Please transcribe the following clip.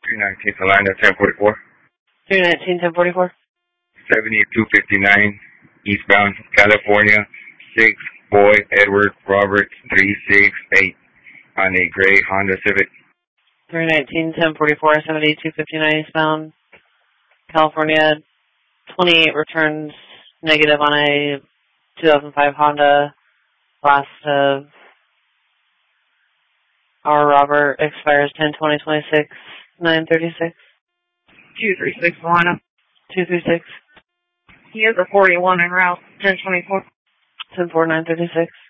319 Salina, 1044. 319, 1044. 7259, eastbound, California, 6, Boy, Edward, Robert, 368, on a gray Honda Civic. 319, 1044, 7259, eastbound, California, 28 returns negative on a 2005 Honda. Last of our Robert expires 10/20/26, 936. 236 Salina. 236. He has a 41 en route, 1024. 10/4, 936.